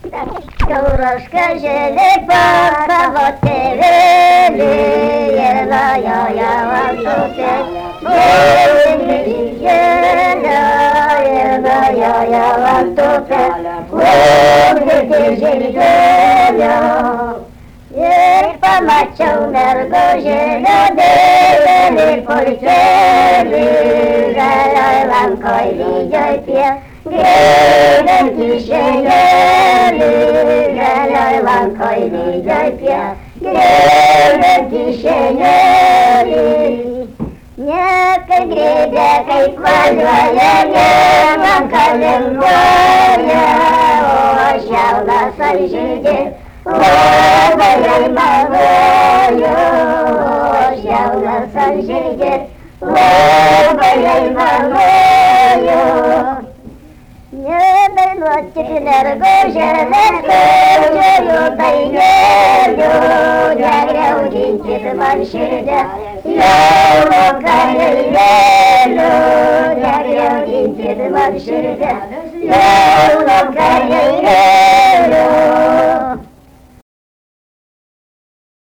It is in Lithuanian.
Dorożka zielepa, wotewele, jela, ja tutaj, ja tutaj, jak pamaciał nargozie, dodele, portele, zalałam kojli, dziojpia, gredem kisienieli, zalałam kojli, dziojpia, gredem kisienieli. Nyakal greda kay kwalwala niya, makalang wala, o siyawla sanjide, o bayay magayo, o siyawla sanjide, o bayay magayo. Nyabal wachit nargo jalato, jayo tayo, jagaw dinchit manshida, yawa kayalelo, jagaw dinchit manshida, yawa kayalelo.